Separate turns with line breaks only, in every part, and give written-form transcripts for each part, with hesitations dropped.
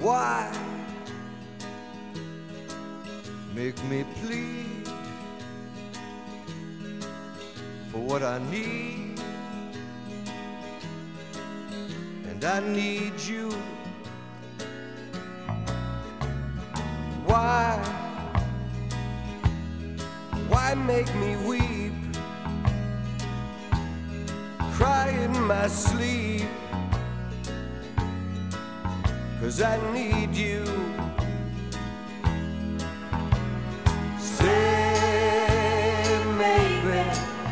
Why make me plead for what I need? And I need you. Why make me weep, cry in my sleep? 'Cause I need you. Say maybe,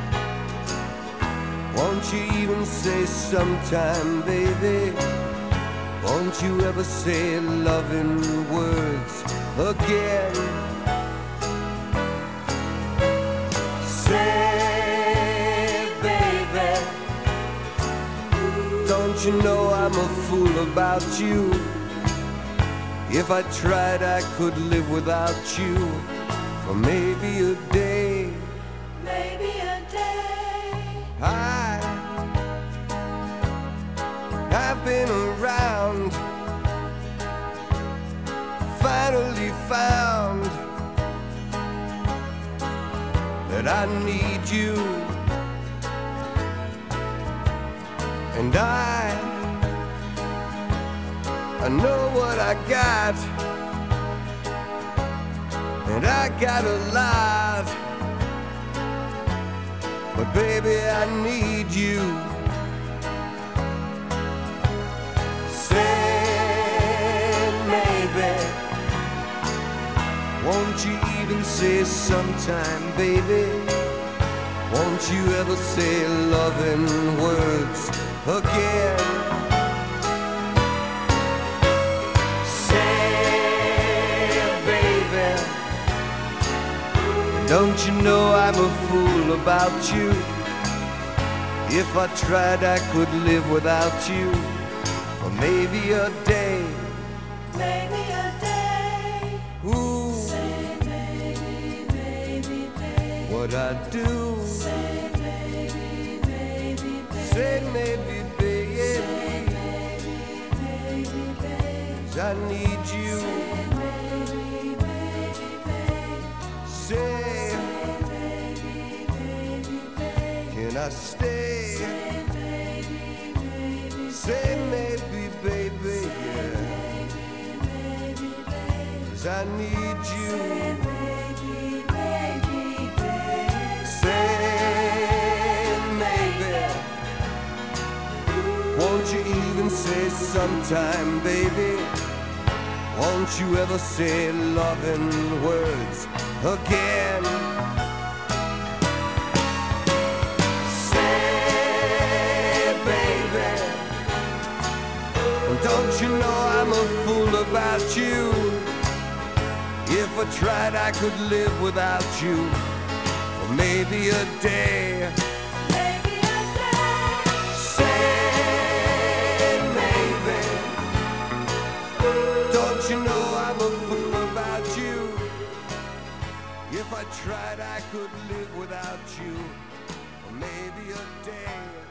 won't you even say sometime, baby? Won't you ever say loving words again? Don't you know I'm a fool about you? If I tried, I could live without you for maybe a day.
Maybe a day.
I've been around, finally found that I need you. And I know what I got, and I got a lot, but baby, I need you. Say maybe, won't you even say sometime, baby? Won't you ever say loving words again? Say, baby, don't you know I'm a fool about you? If I tried, I could live without you for maybe a day.
Maybe a day.
Ooh,
Say maybe, maybe, baby.
what I do?
Say maybe, maybe, baby.
Say maybe, baby,
Maybe, baby.
'cause I need you.
Maybe, maybe, baby.
Say,
Maybe, maybe, baby.
can I stay?
Maybe, maybe,
Say maybe, baby, yeah,
maybe, baby.
'cause I need you.
Maybe, maybe, baby.
Say maybe, won't you even say sometime, baby? Won't you ever say loving words again? Say, baby, don't you know I'm a fool about you? If I tried, I could live without you for maybe a day.
Maybe a day.
Say maybe, don't you know I'm a fool about you? If I tried, I could live without you for maybe a day.